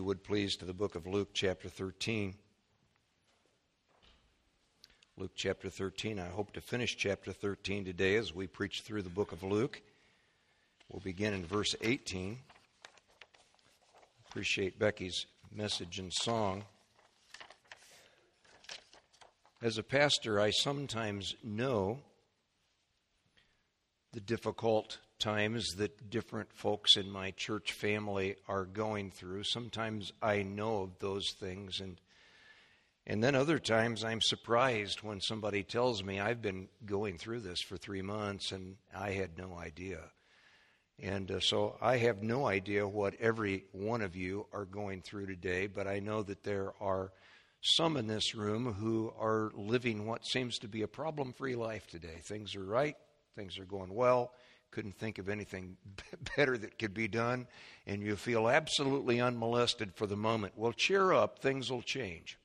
you would please, to the book of Luke chapter 13. Luke chapter 13. I hope to finish chapter 13 today as we preach through the book of Luke. We'll begin in verse 18. Appreciate Becky's message and song. As a pastor, I sometimes know the difficult times that different folks in my church family are going through. Sometimes I know of those things, and then other times I'm surprised when somebody tells me I've been going through this for 3 months and I had no idea. And so I have no idea what every one of you are going through today, but I know that there are some in this room who are living what seems to be a problem-free life today. Things are right, things are going well, couldn't think of anything better that could be done, and you feel absolutely unmolested for the moment. Well, cheer up, things will change.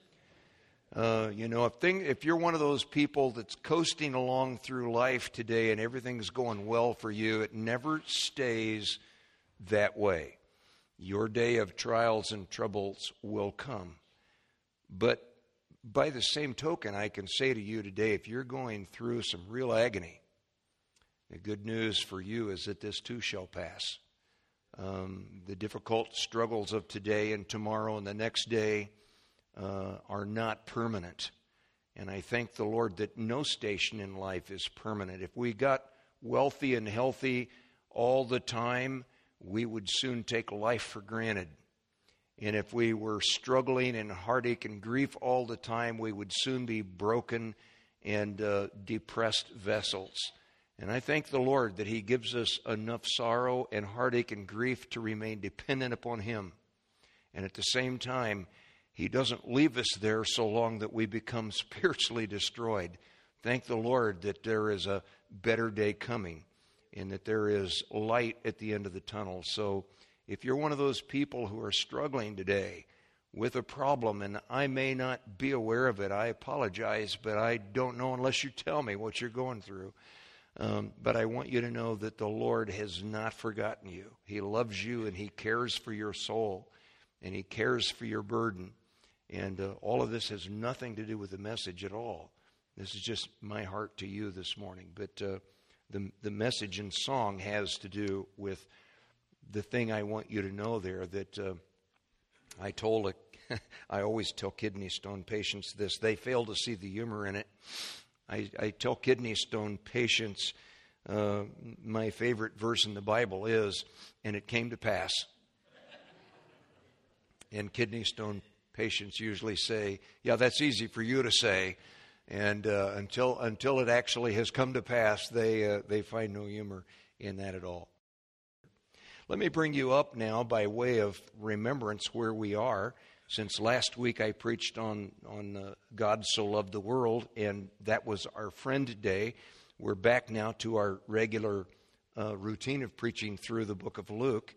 If you're one of those people that's coasting along through life today and everything's going well for you, it never stays that way. Your day of trials and troubles will come. But by the same token, I can say to you today, if you're going through some real agony, the good news for you is that this too shall pass. The difficult struggles of today and tomorrow and the next day are not permanent. And I thank the Lord that no station in life is permanent. If we got wealthy and healthy all the time, we would soon take life for granted. And if we were struggling in heartache and grief all the time, we would soon be broken and depressed vessels. And I thank the Lord that He gives us enough sorrow and heartache and grief to remain dependent upon Him. And at the same time, He doesn't leave us there so long that we become spiritually destroyed. Thank the Lord that there is a better day coming and that there is light at the end of the tunnel. So if you're one of those people who are struggling today with a problem, and I may not be aware of it, I apologize, but I don't know unless you tell me what you're going through. But I want you to know that the Lord has not forgotten you. He loves you and He cares for your soul and He cares for your burden. And all of this has nothing to do with the message at all. This is just my heart to you this morning. But the message and song has to do with the thing I want you to know there, that I always tell kidney stone patients this. They fail to see the humor in it. I tell kidney stone patients my favorite verse in the Bible is, "And it came to pass." And kidney stone patients usually say, "Yeah, that's easy for you to say." And until it actually has come to pass, they find no humor in that at all. Let me bring you up now by way of remembrance where we are. Since last week I preached on God So Loved the World, and that was our Friend Day. We're back now to our regular routine of preaching through the book of Luke.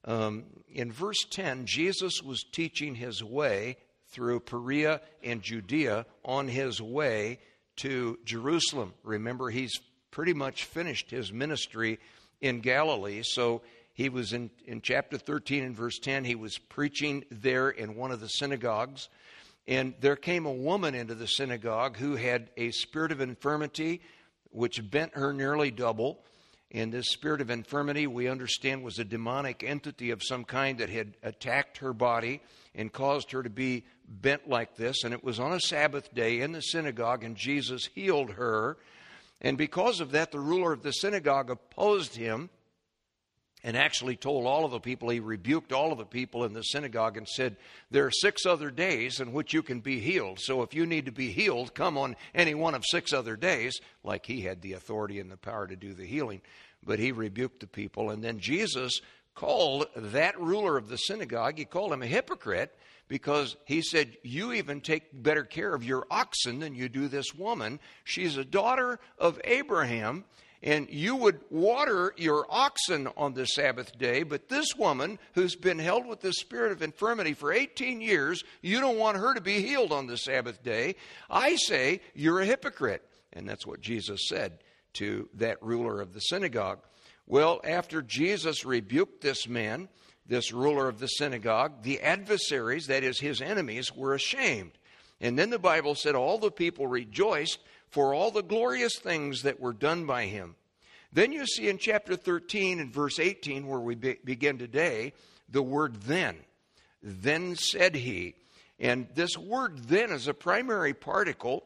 In verse 10, Jesus was teaching His way through Perea and Judea on His way to Jerusalem. Remember, He's pretty much finished His ministry in Galilee, so He was in chapter 13 and verse 10, He was preaching there in one of the synagogues. And there came a woman into the synagogue who had a spirit of infirmity, which bent her nearly double. And this spirit of infirmity, we understand, was a demonic entity of some kind that had attacked her body and caused her to be bent like this. And it was on a Sabbath day in the synagogue, and Jesus healed her. And because of that, the ruler of the synagogue opposed Him and actually told all of the people, he rebuked all of the people in the synagogue and said, "There are 6 other days in which you can be healed. So if you need to be healed, come on any one of 6 other days," like He had the authority and the power to do the healing. But He rebuked the people. And then Jesus called that ruler of the synagogue, He called him a hypocrite, because He said, "You even take better care of your oxen than you do this woman. She's a daughter of Abraham, and you would water your oxen on the Sabbath day, but this woman who's been held with the spirit of infirmity for 18 years, you don't want her to be healed on the Sabbath day. I say you're a hypocrite." And that's what Jesus said to that ruler of the synagogue. Well, after Jesus rebuked this man, this ruler of the synagogue, the adversaries, that is his enemies, were ashamed. And then the Bible said all the people rejoiced for all the glorious things that were done by him. Then you see in chapter 13 and verse 18, where we begin today, the word then. Then said he. And this word then is a primary particle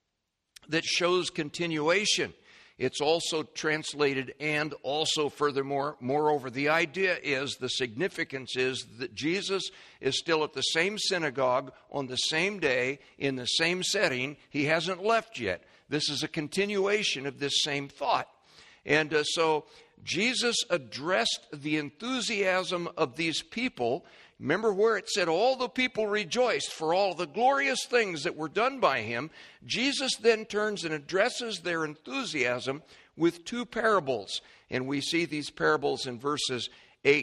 that shows continuation. It's also translated and also furthermore. Moreover, the idea is, the significance is that Jesus is still at the same synagogue on the same day in the same setting. He hasn't left yet. This is a continuation of this same thought. And so Jesus addressed the enthusiasm of these people. Remember where it said all the people rejoiced for all the glorious things that were done by him. Jesus then turns and addresses their enthusiasm with two parables. And we see these parables in verses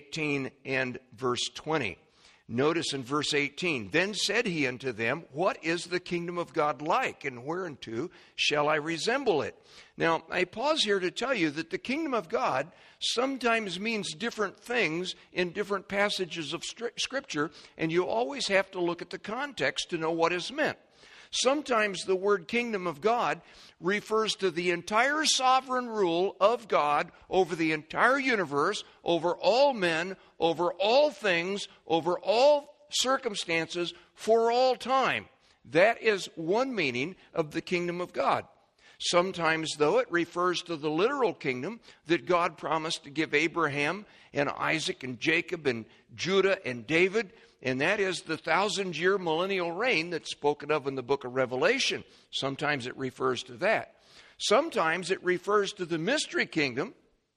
18 and verse 20. Notice in verse 18, then said he unto them, what is the kingdom of God like, and whereunto shall I resemble it? Now, I pause here to tell you that the kingdom of God sometimes means different things in different passages of Scripture, and you always have to look at the context to know what is meant. Sometimes the word kingdom of God refers to the entire sovereign rule of God over the entire universe, over all men, over all things, over all circumstances, for all time. That is one meaning of the kingdom of God. Sometimes, though, it refers to the literal kingdom that God promised to give Abraham and Isaac and Jacob and Judah and David, and that is the 1,000-year millennial reign that's spoken of in the book of Revelation. Sometimes it refers to that. Sometimes it refers to the mystery kingdom,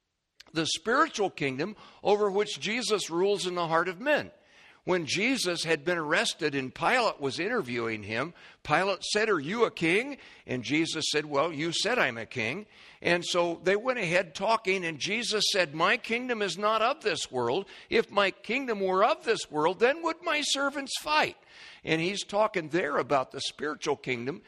the spiritual kingdom over which Jesus rules in the heart of men. When Jesus had been arrested and Pilate was interviewing him, Pilate said, are you a king? And Jesus said, well, you said I'm a king. And so they went ahead talking, and Jesus said, my kingdom is not of this world. If my kingdom were of this world, then would my servants fight? And he's talking there about the spiritual kingdom.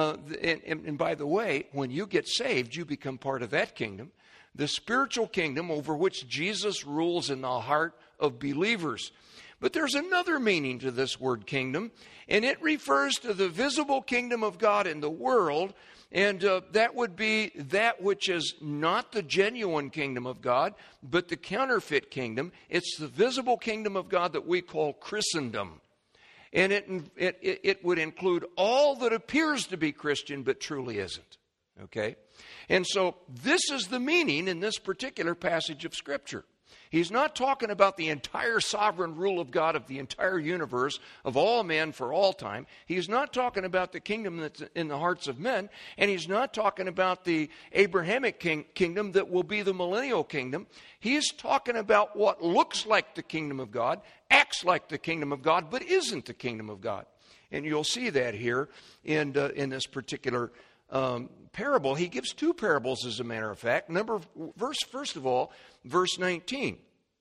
And by the way, when you get saved, you become part of that kingdom. The spiritual kingdom over which Jesus rules in the heart of believers. But there's another meaning to this word kingdom, and it refers to the visible kingdom of God in the world, and that would be that which is not the genuine kingdom of God, but the counterfeit kingdom. It's the visible kingdom of God that we call Christendom. And it would include all that appears to be Christian but truly isn't. Okay? And so this is the meaning in this particular passage of Scripture. He's not talking about the entire sovereign rule of God of the entire universe, of all men for all time. He's not talking about the kingdom that's in the hearts of men. And he's not talking about the Abrahamic kingdom that will be the millennial kingdom. He's talking about what looks like the kingdom of God, acts like the kingdom of God, but isn't the kingdom of God. And you'll see that here in this particular parable. He gives two parables, as a matter of fact. First of all, verse 19.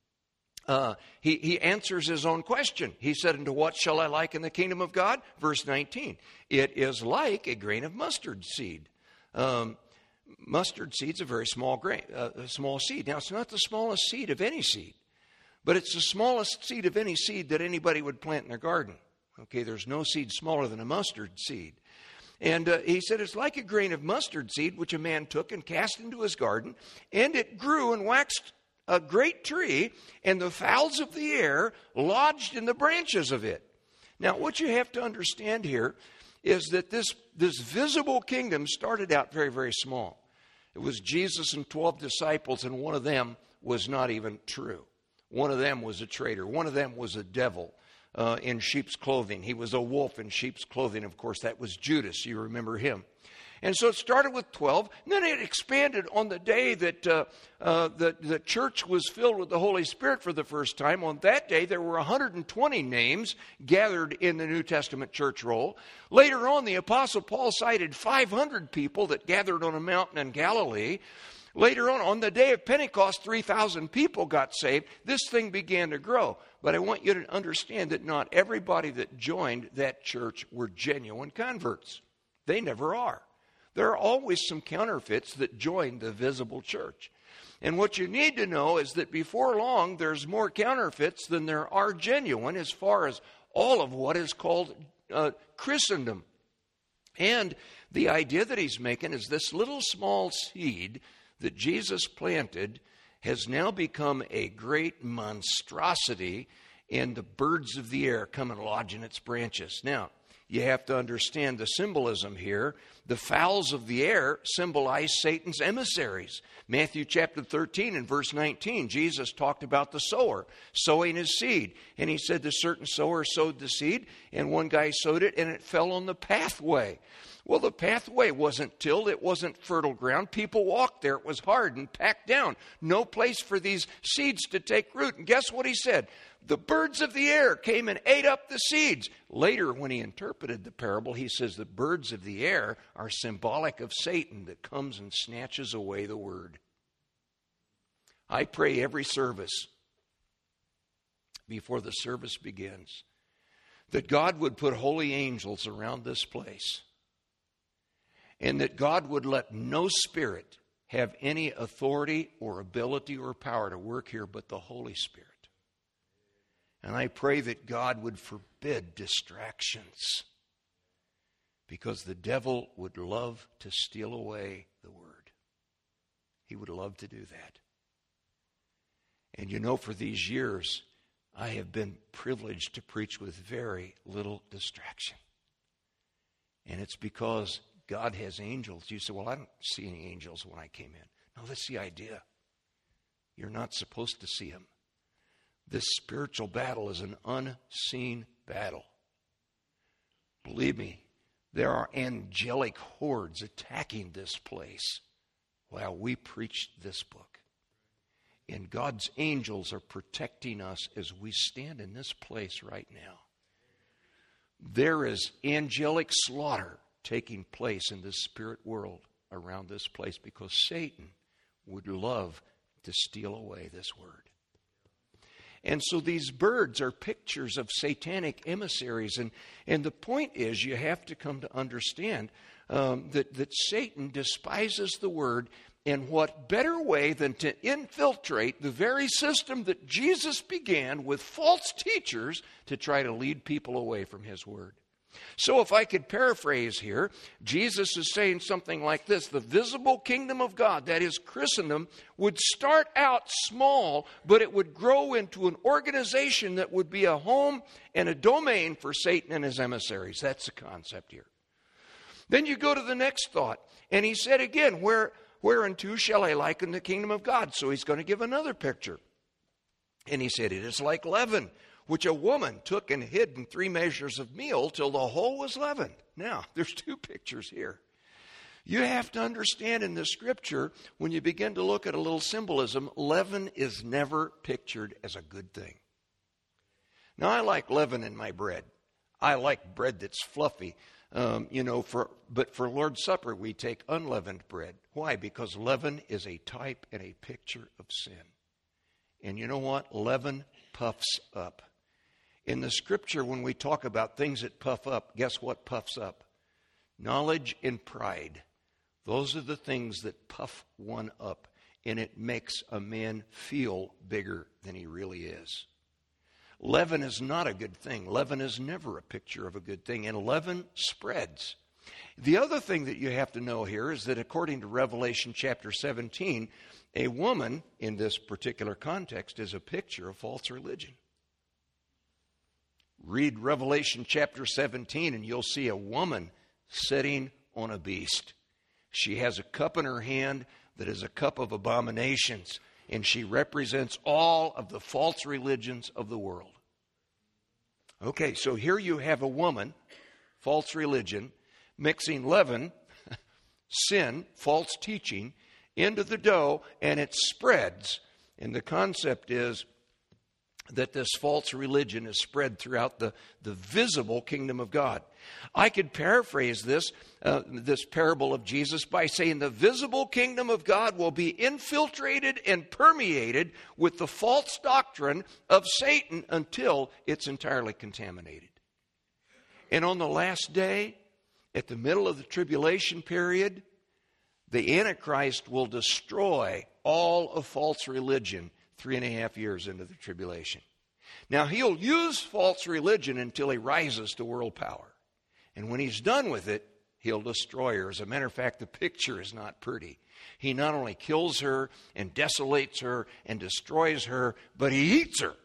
He answers his own question. He said, "Unto what shall I liken the kingdom of God?" Verse 19. It is like a grain of mustard seed. Mustard seed's a very small grain, a small seed. Now, it's not the smallest seed of any seed, but it's the smallest seed of any seed that anybody would plant in their garden. Okay, there's no seed smaller than a mustard seed. And he said, it's like a grain of mustard seed, which a man took and cast into his garden, and it grew and waxed a great tree, and the fowls of the air lodged in the branches of it. Now, what you have to understand here is that this visible kingdom started out very, very small. It was Jesus and 12 disciples, and one of them was not even true. One of them was a traitor. One of them was a devil in sheep's clothing. He was a wolf in sheep's clothing. Of course, that was Judas. You remember him. And so it started with 12, and then it expanded on the day that the church was filled with the Holy Spirit for the first time. On that day, there were 120 names gathered in the New Testament church roll. Later on, the Apostle Paul cited 500 people that gathered on a mountain in Galilee. Later on the day of Pentecost, 3,000 people got saved. This thing began to grow. But I want you to understand that not everybody that joined that church were genuine converts. They never are. There are always some counterfeits that join the visible church. And what you need to know is that before long, there's more counterfeits than there are genuine as far as all of what is called Christendom. And the idea that he's making is this little small seed that Jesus planted has now become a great monstrosity, and the birds of the air come and lodge in its branches. Now, you have to understand the symbolism here. The fowls of the air symbolize Satan's emissaries. Matthew chapter 13 and verse 19, Jesus talked about the sower sowing his seed. And he said the certain sower sowed the seed, and one guy sowed it, and it fell on the pathway. Well, the pathway wasn't tilled. It wasn't fertile ground. People walked there. It was hard and packed down. No place for these seeds to take root. And guess what he said? The birds of the air came and ate up the seeds. Later, when he interpreted the parable, he says the birds of the air are symbolic of Satan that comes and snatches away the word. I pray every service, before the service begins, that God would put holy angels around this place, and that God would let no spirit have any authority or ability or power to work here but the Holy Spirit. And I pray that God would forbid distractions, because the devil would love to steal away the word. He would love to do that. And you know, for these years, I have been privileged to preach with very little distraction. And it's because God has angels. You say, well, I don't see any angels when I came in. No, that's the idea. You're not supposed to see them. This spiritual battle is an unseen battle. Believe me, there are angelic hordes attacking this place while we preach this book. And God's angels are protecting us as we stand in this place right now. There is angelic slaughter taking place in the spirit world around this place because Satan would love to steal away this word. And so these birds are pictures of satanic emissaries. And the point is, you have to come to understand that Satan despises the word. And what better way than to infiltrate the very system that Jesus began with false teachers to try to lead people away from his word. So if I could paraphrase here, Jesus is saying something like this: the visible kingdom of God, that is Christendom, would start out small, but it would grow into an organization that would be a home and a domain for Satan and his emissaries. That's the concept here. Then you go to the next thought, and he said again, whereunto shall I liken the kingdom of God? So he's going to give another picture. And he said, it is like leaven, which a woman took and hid in 3 measures of meal till the whole was leavened. Now, there's 2 pictures here. You have to understand in the scripture, when you begin to look at a little symbolism, leaven is never pictured as a good thing. Now, I like leaven in my bread. I like bread that's fluffy. But for Lord's Supper, we take unleavened bread. Why? Because leaven is a type and a picture of sin. And you know what? Leaven puffs up. In the scripture, when we talk about things that puff up, guess what puffs up? Knowledge and pride. Those are the things that puff one up, and it makes a man feel bigger than he really is. Leaven is not a good thing. Leaven is never a picture of a good thing, and leaven spreads. The other thing that you have to know here is that according to Revelation chapter 17, a woman in this particular context is a picture of false religion. Read Revelation chapter 17 and you'll see a woman sitting on a beast. She has a cup in her hand that is a cup of abominations, and she represents all of the false religions of the world. Okay, so here you have a woman, false religion, mixing leaven, sin, false teaching, into the dough, and it spreads. And the concept is that this false religion is spread throughout the visible kingdom of God. I could paraphrase this parable of Jesus by saying the visible kingdom of God will be infiltrated and permeated with the false doctrine of Satan until it's entirely contaminated. And on the last day, at the middle of the tribulation period, the Antichrist will destroy all of false religion 3.5 years into the tribulation. Now, he'll use false religion until he rises to world power. And when he's done with it, he'll destroy her. As a matter of fact, the picture is not pretty. He not only kills her and desolates her and destroys her, but he eats her.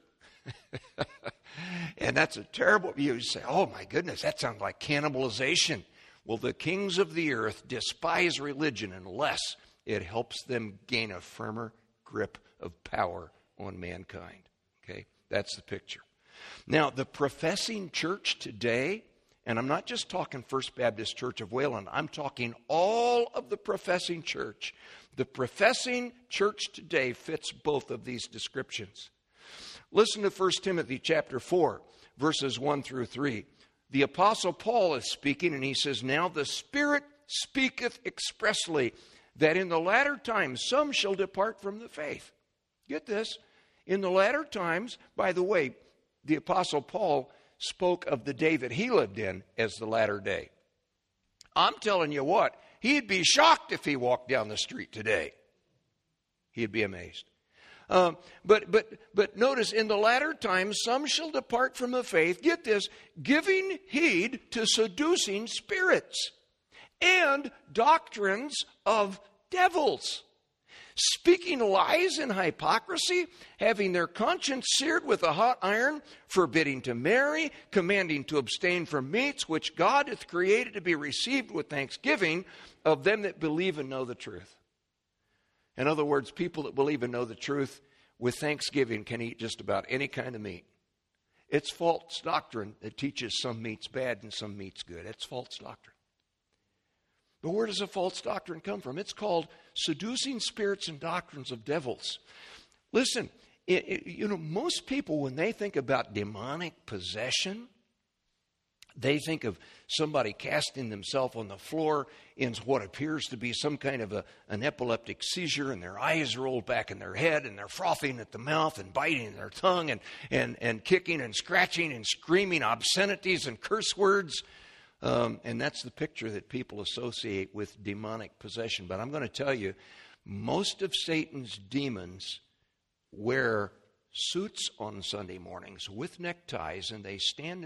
And that's a terrible view. You say, oh my goodness, that sounds like cannibalization. Well, the kings of the earth despise religion unless it helps them gain a firmer grip of power on mankind. Okay, that's the picture. Now, the professing church today, and I'm not just talking First Baptist Church of Wayland, I'm talking all of the professing church. The professing church today fits both of these descriptions. Listen to 1 Timothy chapter 4, verses 1 through 3. The Apostle Paul is speaking, and he says, now the Spirit speaketh expressly, that in the latter times some shall depart from the faith. Get this. In the latter times, by the way, the Apostle Paul spoke of the day that he lived in as the latter day. I'm telling you what, he'd be shocked if he walked down the street today. He'd be amazed. But notice, in the latter times, some shall depart from the faith, get this, giving heed to seducing spirits and doctrines of devils, speaking lies and hypocrisy, having their conscience seared with a hot iron, forbidding to marry, commanding to abstain from meats which God hath created to be received with thanksgiving of them that believe and know the truth. In other words, people that believe and know the truth with thanksgiving can eat just about any kind of meat. It's false doctrine that teaches some meat's bad and some meat's good. It's false doctrine. But where does a false doctrine come from? It's called seducing spirits and doctrines of devils. Listen, most people, when they think about demonic possession, they think of somebody casting themselves on the floor in what appears to be some kind of an epileptic seizure, and their eyes rolled back in their head, and they're frothing at the mouth and biting their tongue and kicking and scratching and screaming obscenities and curse words. And that's the picture that people associate with demonic possession. But I'm going to tell you, most of Satan's demons wear suits on Sunday mornings with neckties, and they stand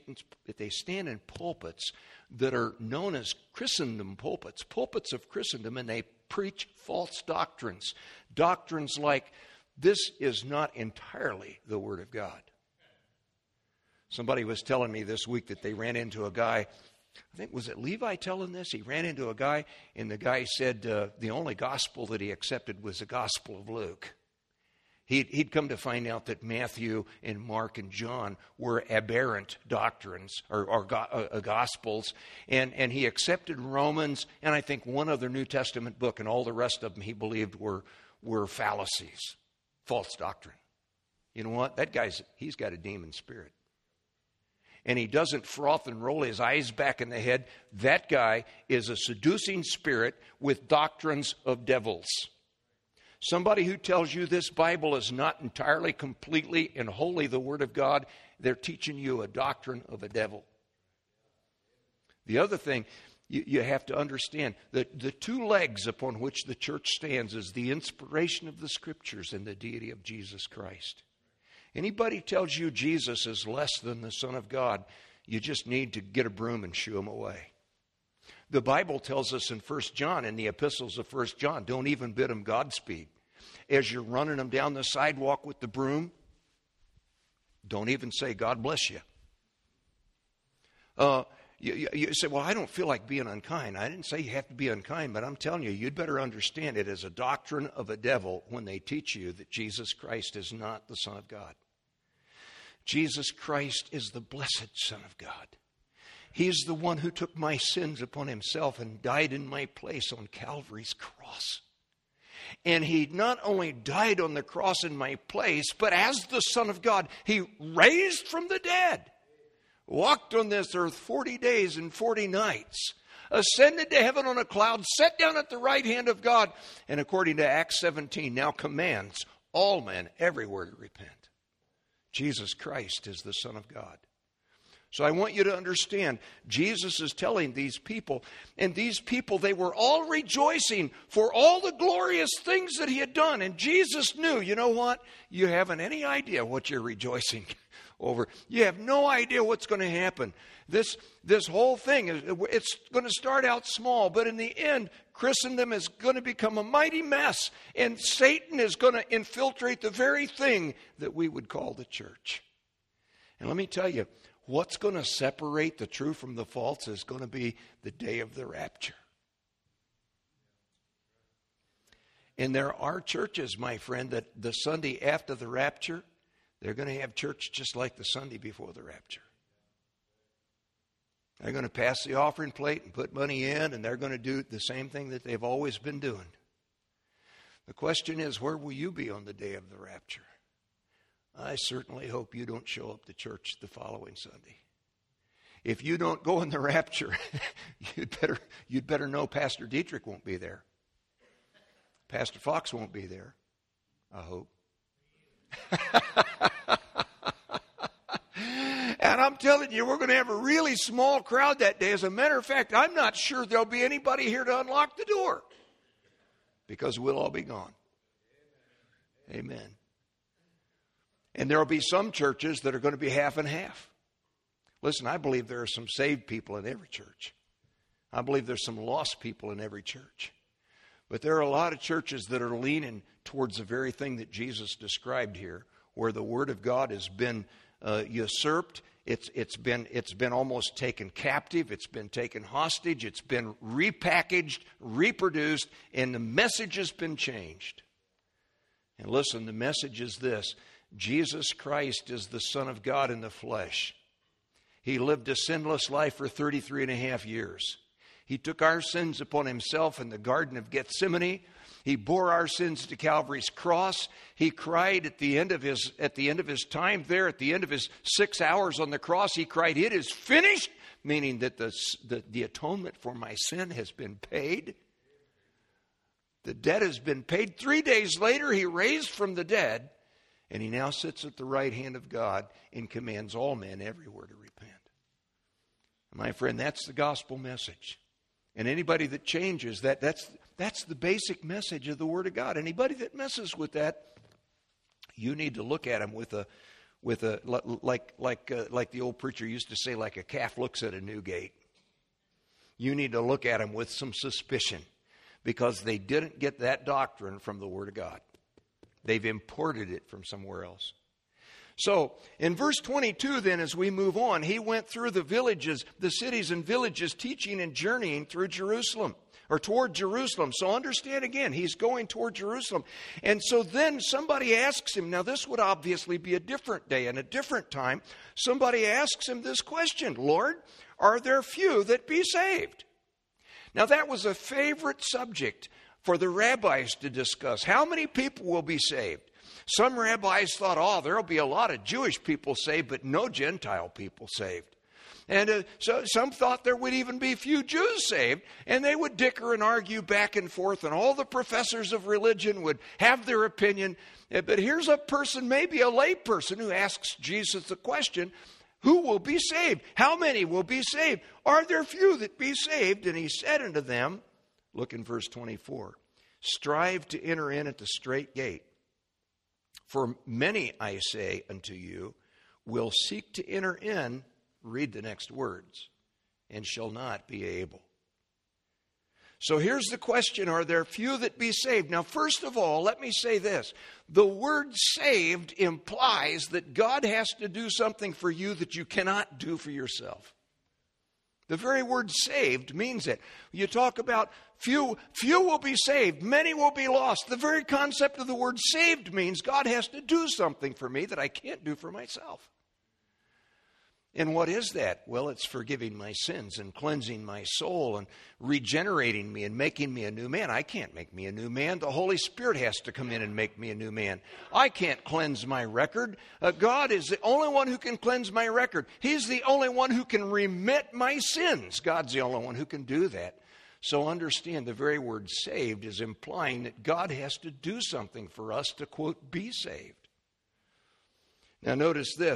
in pulpits that are known as Christendom pulpits, pulpits of Christendom, and they preach false doctrines. Doctrines like, this is not entirely the Word of God. Somebody was telling me this week that they ran into a guy, I think, was it Levi telling this? He ran into a guy, and the guy said the only gospel that he accepted was the Gospel of Luke. He'd come to find out that Matthew and Mark and John were aberrant doctrines or gospels, and he accepted Romans and I think one other New Testament book, and all the rest of them he believed were fallacies, false doctrine. You know what? That he's got a demon spirit. And he doesn't froth and roll his eyes back in the head. That guy is a seducing spirit with doctrines of devils. Somebody who tells you this Bible is not entirely, completely, and wholly the Word of God, they're teaching you a doctrine of a devil. The other thing you have to understand, that the two legs upon which the church stands is the inspiration of the Scriptures and the deity of Jesus Christ. Anybody tells you Jesus is less than the Son of God, you just need to get a broom and shoo him away. The Bible tells us in 1 John, in the epistles of 1 John, don't even bid them Godspeed. As you're running them down the sidewalk with the broom, don't even say, God bless you. You say, well, I don't feel like being unkind. I didn't say you have to be unkind, but I'm telling you, you'd better understand it as a doctrine of a devil when they teach you that Jesus Christ is not the Son of God. Jesus Christ is the blessed Son of God. He's the one who took my sins upon himself and died in my place on Calvary's cross. And he not only died on the cross in my place, but as the Son of God, he raised from the dead, walked on this earth 40 days and 40 nights, ascended to heaven on a cloud, sat down at the right hand of God, and according to Acts 17, now commands all men everywhere to repent. Jesus Christ is the Son of God. So I want you to understand, Jesus is telling these people, and these people, they were all rejoicing for all the glorious things that he had done. And Jesus knew, you know what? You haven't any idea what you're rejoicing over. You have no idea what's going to happen. This whole thing, it's going to start out small, but in the end, Christendom is going to become a mighty mess. And Satan is going to infiltrate the very thing that we would call the church. And let me tell you, what's going to separate the true from the false is going to be the day of the rapture. And there are churches, my friend, that the Sunday after the rapture, they're going to have church just like the Sunday before the rapture. They're going to pass the offering plate and put money in, and they're going to do the same thing that they've always been doing. The question is, where will you be on the day of the rapture? I certainly hope you don't show up to church the following Sunday. If you don't go in the rapture, you'd better know Pastor Dietrich won't be there. Pastor Fox won't be there, I hope. And I'm telling you, we're going to have a really small crowd that day. As a matter of fact, I'm not sure there'll be anybody here to unlock the door, because we'll all be gone. Amen. And there will be some churches that are going to be half and half. Listen, I believe there are some saved people in every church. I believe there's some lost people in every church. But there are a lot of churches that are leaning towards the very thing that Jesus described here, where the Word of God has been usurped. It's been almost taken captive. It's been taken hostage. It's been repackaged, reproduced, and the message has been changed. And listen, the message is this: Jesus Christ is the Son of God in the flesh. He lived a sinless life for 33 and a half years. He took our sins upon himself in the Garden of Gethsemane. He bore our sins to Calvary's cross. He cried at the end of his time there, at the end of his 6 hours on the cross, he cried, "It is finished," meaning that the atonement for my sin has been paid. The debt has been paid. 3 days later, he raised from the dead, and he now sits at the right hand of God and commands all men everywhere to repent. My friend, that's the gospel message. And anybody that changes that's the basic message of the Word of God. Anybody that messes with that, you need to look at them with a like the old preacher used to say, like a calf looks at a new gate. You need to look at them with some suspicion, because they didn't get that doctrine from the Word of God. They've imported it from somewhere else. So, in verse 22 then, as we move on, he went through the villages, the cities and villages, teaching and journeying through Jerusalem, or toward Jerusalem. So understand again, he's going toward Jerusalem. And so then somebody asks him, now this would obviously be a different day and a different time. Somebody asks him this question: Lord, are there few that be saved? Now that was a favorite subject for the rabbis to discuss. How many people will be saved? Some rabbis thought, there'll be a lot of Jewish people saved, but no Gentile people saved. And so some thought there would even be few Jews saved, and they would dicker and argue back and forth, and all the professors of religion would have their opinion. But here's a person, maybe a lay person, who asks Jesus the question, who will be saved? How many will be saved? Are there few that be saved? And he said unto them, look in verse 24, strive to enter in at the strait gate. For many, I say unto you, will seek to enter in, read the next words, and shall not be able. So here's the question: are there few that be saved? Now, first of all, let me say this. The word saved implies that God has to do something for you that you cannot do for yourself. The very word saved means it. You talk about few will be saved, many will be lost. The very concept of the word saved means God has to do something for me that I can't do for myself. And what is that? Well, it's forgiving my sins and cleansing my soul and regenerating me and making me a new man. I can't make me a new man. The Holy Spirit has to come in and make me a new man. I can't cleanse my record. God is the only one who can cleanse my record. He's the only one who can remit my sins. God's the only one who can do that. So understand, the very word saved is implying that God has to do something for us to, quote, be saved. Now notice this.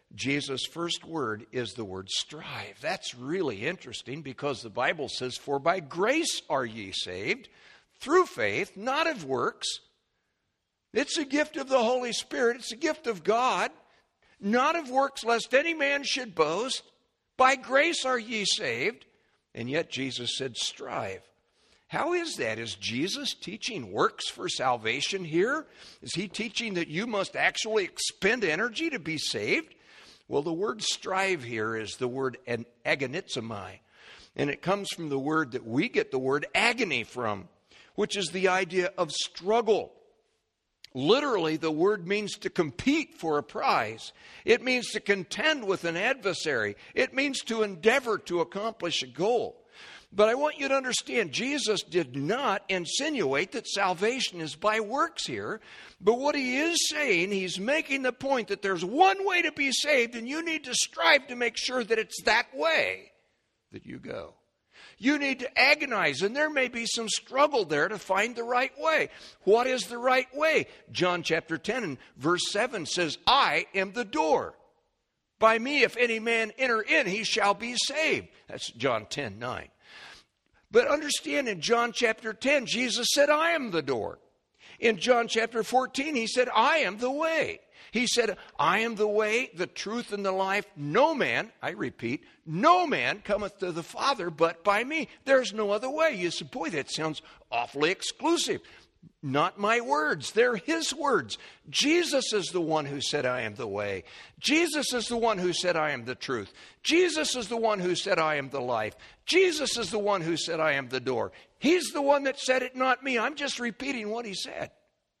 Jesus' first word is the word strive. That's really interesting because the Bible says, "For by grace are ye saved, through faith, not of works." It's a gift of the Holy Spirit. It's a gift of God, not of works, lest any man should boast. By grace are ye saved. And yet Jesus said, strive. How is that? Is Jesus teaching works for salvation here? Is he teaching that you must actually expend energy to be saved? Well, the word strive here is the word agonizomai. And it comes from the word that we get the word agony from, which is the idea of struggle. Literally, the word means to compete for a prize. It means to contend with an adversary. It means to endeavor to accomplish a goal. But I want you to understand, Jesus did not insinuate that salvation is by works here. But what he is saying, he's making the point that there's one way to be saved, and you need to strive to make sure that it's that way that you go. You need to agonize, and there may be some struggle there to find the right way. What is the right way? John chapter 10 and verse 7 says, "I am the door. By me, if any man enter in, he shall be saved." That's John 10:9. But understand, in John chapter 10, Jesus said, "I am the door." In John chapter 14, he said, "I am the way." He said, "I am the way, the truth, and the life. No man," I repeat, "no man cometh to the Father but by me." There's no other way. You say, boy, that sounds awfully exclusive. Not my words. They're his words. Jesus is the one who said, "I am the way." Jesus is the one who said, "I am the truth." Jesus is the one who said, "I am the life." Jesus is the one who said, "I am the door." He's the one that said it, not me. I'm just repeating what he said.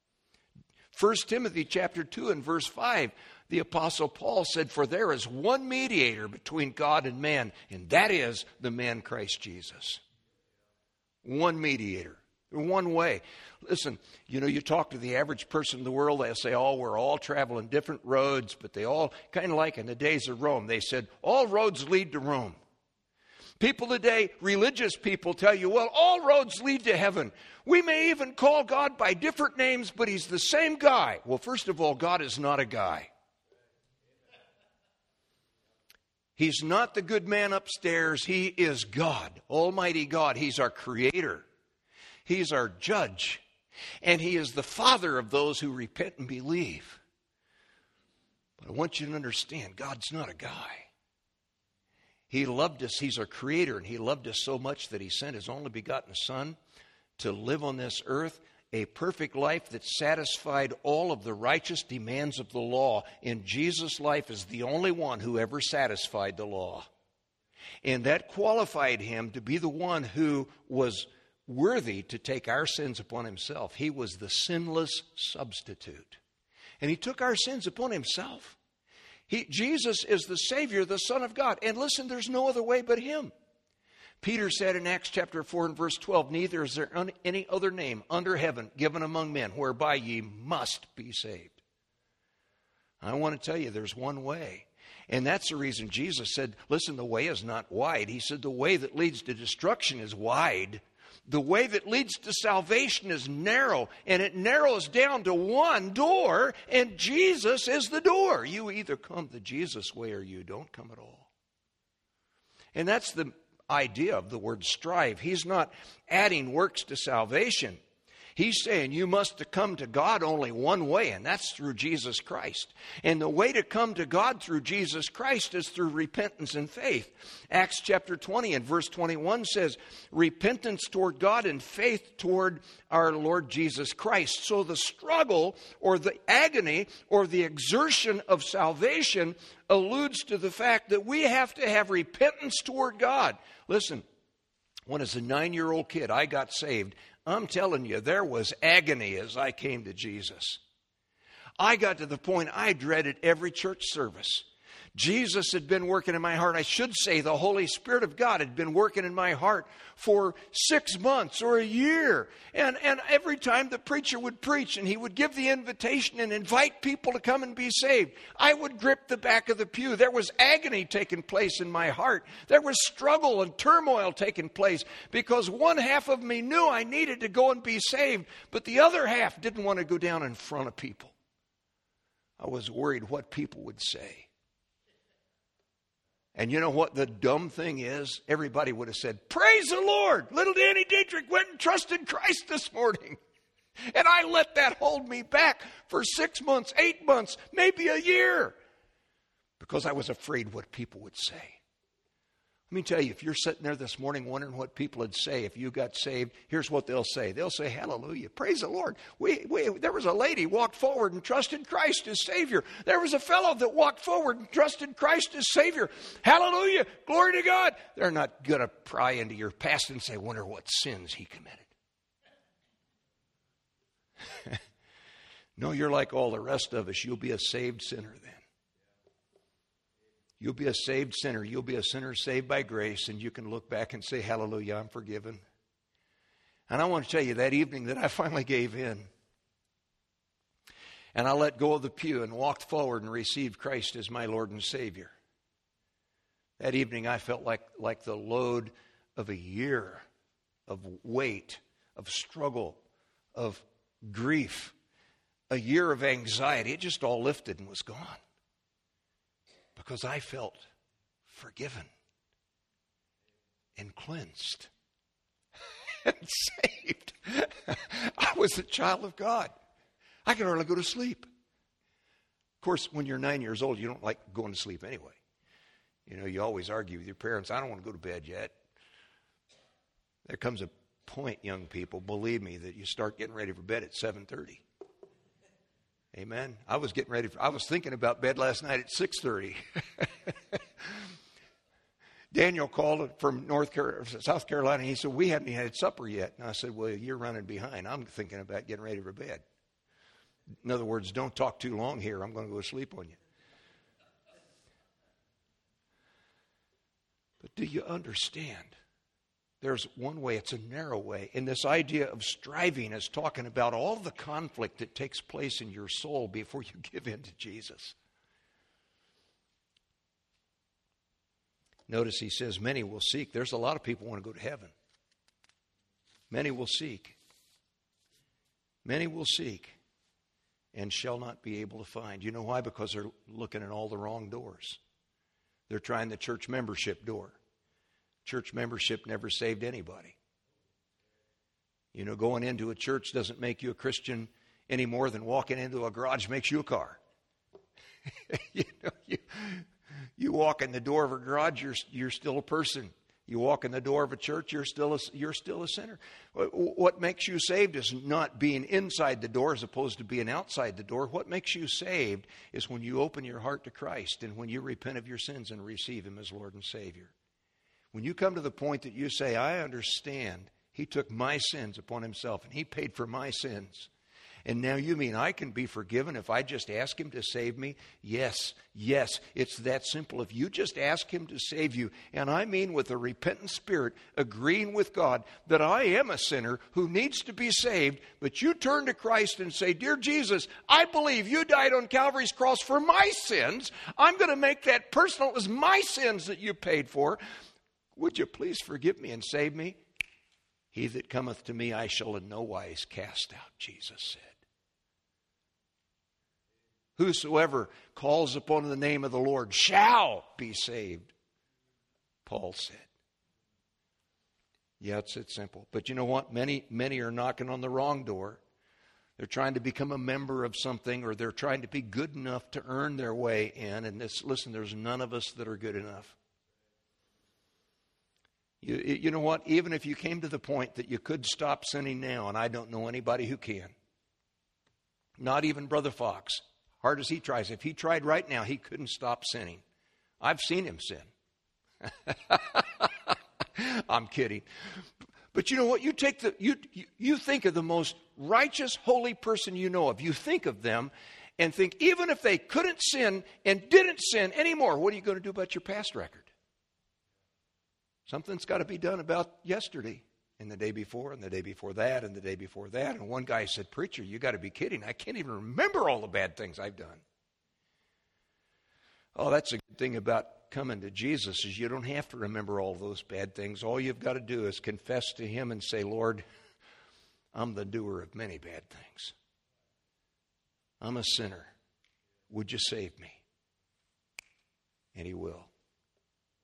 1 Timothy chapter 2 and verse 5, the Apostle Paul said, "For there is one mediator between God and man, and that is the man Christ Jesus." One mediator. One way. Listen, you talk to the average person in the world, they'll say, "Oh, we're all traveling different roads," but they all, kind of like in the days of Rome, they said, "All roads lead to Rome." People today, religious people, tell you, "Well, all roads lead to heaven. We may even call God by different names, but he's the same guy." Well, first of all, God is not a guy. He's not the good man upstairs. He is God, Almighty God. He's our creator. He's our judge. And he is the Father of those who repent and believe. But I want you to understand, God's not a guy. He loved us. He's our creator, and he loved us so much that he sent his only begotten Son to live on this earth a perfect life that satisfied all of the righteous demands of the law. And Jesus' life is the only one who ever satisfied the law. And that qualified him to be the one who was worthy to take our sins upon himself. He was the sinless substitute. And he took our sins upon himself. Jesus is the Savior, the Son of God. And listen, there's no other way but him. Peter said in Acts chapter 4 and verse 12, "Neither is there any other name under heaven given among men whereby ye must be saved." I want to tell you, there's one way. And that's the reason Jesus said, listen, the way is not wide. He said the way that leads to destruction is wide. The way that leads to salvation is narrow, and it narrows down to one door, and Jesus is the door. You either come the Jesus way or you don't come at all. And that's the idea of the word strive. He's not adding works to salvation. He's saying you must come to God only one way, and that's through Jesus Christ. And the way to come to God through Jesus Christ is through repentance and faith. Acts chapter 20 and verse 21 says, repentance toward God and faith toward our Lord Jesus Christ. So the struggle or the agony or the exertion of salvation alludes to the fact that we have to have repentance toward God. Listen, when as a 9-year-old kid I got saved, I'm telling you, there was agony as I came to Jesus. I got to the point I dreaded every church service. Jesus had been working in my heart. I should say the Holy Spirit of God had been working in my heart for 6 months or a year. And every time the preacher would preach and he would give the invitation and invite people to come and be saved, I would grip the back of the pew. There was agony taking place in my heart. There was struggle and turmoil taking place because one half of me knew I needed to go and be saved, but the other half didn't want to go down in front of people. I was worried what people would say. And you know what the dumb thing is? Everybody would have said, praise the Lord. Little Danny Dietrich went and trusted Christ this morning. And I let that hold me back for 6 months, 8 months, maybe a year. Because I was afraid what people would say. Let me tell you, if you're sitting there this morning wondering what people would say if you got saved, here's what they'll say. They'll say, hallelujah, praise the Lord. There was a lady walked forward and trusted Christ as Savior. There was a fellow that walked forward and trusted Christ as Savior. Hallelujah, glory to God. They're not going to pry into your past and say, wonder what sins he committed. No, you're like all the rest of us. You'll be a saved sinner then. You'll be a saved sinner. You'll be a sinner saved by grace, and you can look back and say, hallelujah, I'm forgiven. And I want to tell you, that evening that I finally gave in, and I let go of the pew and walked forward and received Christ as my Lord and Savior. That evening I felt like the load of a year of weight, of struggle, of grief, a year of anxiety. It just all lifted and was gone. Because I felt forgiven and cleansed and saved. I was a child of God. I could hardly go to sleep. Of course, when you're 9 years old, you don't like going to sleep anyway. You know, you always argue with your parents, I don't want to go to bed yet. There comes a point, young people, believe me, that you start getting ready for bed at 7:30. Amen. I was thinking about bed last night at 6:30. Daniel called from South Carolina. He said, we haven't had supper yet. And I said, well, you're running behind. I'm thinking about getting ready for bed. In other words, don't talk too long here. I'm going to go to sleep on you. But do you understand? There's one way, it's a narrow way. And this idea of striving is talking about all the conflict that takes place in your soul before you give in to Jesus. Notice he says, many will seek. There's a lot of people who want to go to heaven. Many will seek. Many will seek and shall not be able to find. You know why? Because they're looking at all the wrong doors. They're trying the church membership door. Church membership never saved anybody. You know, going into a church doesn't make you a Christian any more than walking into a garage makes you a car. You walk in the door of a garage, you're still a person. You walk in the door of a church, you're still a sinner. What makes you saved is not being inside the door as opposed to being outside the door. What makes you saved is when you open your heart to Christ and when you repent of your sins and receive Him as Lord and Savior. When you come to the point that you say, I understand, He took my sins upon Himself and He paid for my sins. And now you mean I can be forgiven if I just ask Him to save me? Yes, it's that simple. If you just ask Him to save you, and I mean with a repentant spirit, agreeing with God that I am a sinner who needs to be saved, but you turn to Christ and say, Dear Jesus, I believe you died on Calvary's cross for my sins. I'm going to make that personal. It was my sins that you paid for. Would you please forgive me and save me? He that cometh to me I shall in no wise cast out, Jesus said. Whosoever calls upon the name of the Lord shall be saved, Paul said. Yeah, it's simple. But you know what? Many are knocking on the wrong door. They're trying to become a member of something, or they're trying to be good enough to earn their way in. And listen, there's none of us that are good enough. You know what? Even if you came to the point that you could stop sinning now, and I don't know anybody who can, not even Brother Fox, hard as he tries, if he tried right now, he couldn't stop sinning. I've seen him sin. I'm kidding. But you know what? You think of the most righteous, holy person you know of. You think of them and think, even if they couldn't sin and didn't sin anymore, what are you going to do about your past record? Something's got to be done about yesterday and the day before and the day before that and the day before that. And one guy said, Preacher, you got to be kidding. I can't even remember all the bad things I've done. Oh, that's a good thing about coming to Jesus is you don't have to remember all those bad things. All you've got to do is confess to Him and say, Lord, I'm the doer of many bad things. I'm a sinner. Would you save me? And He will.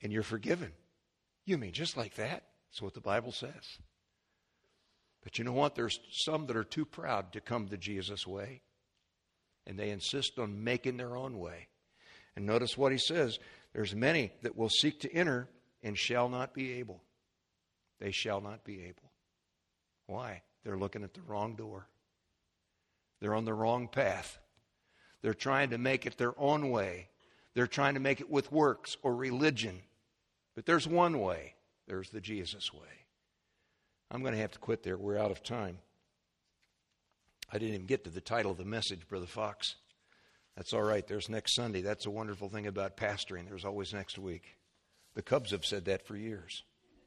and you're forgiven. You mean just like that? That's what the Bible says. But you know what? There's some that are too proud to come the Jesus way, and they insist on making their own way. And notice what he says. There's many that will seek to enter and shall not be able. They shall not be able. Why? They're looking at the wrong door. They're on the wrong path. They're trying to make it their own way. They're trying to make it with works or religion. But there's one way. There's the Jesus way. I'm going to have to quit there. We're out of time. I didn't even get to the title of the message, Brother Fox. That's all right. There's next Sunday. That's a wonderful thing about pastoring. There's always next week. The Cubs have said that for years.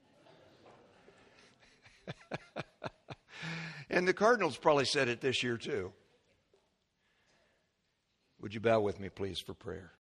And the Cardinals probably said it this year too. Would you bow with me, please, for prayer?